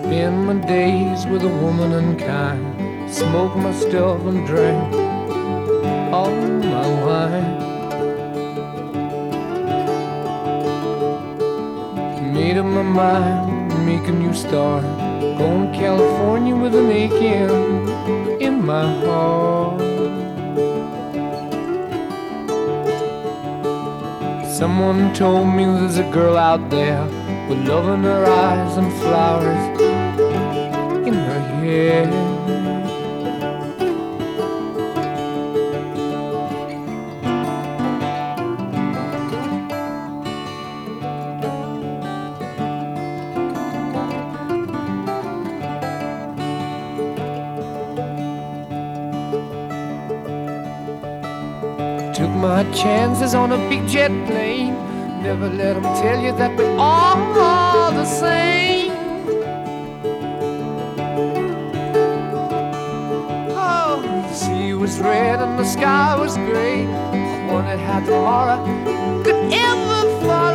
Spend my days with a woman unkind, smoke my stuff and drink all my wine. Made up my mind, make a new start, going to California with an aching in my heart. Someone told me there's a girl out there with love in her eyes and flowers in her hair. Took my chances on a big jet plane. Never let them tell you that we're all the same. Oh, the sea was red and the sky was gray. I wondered how tomorrow could ever fall.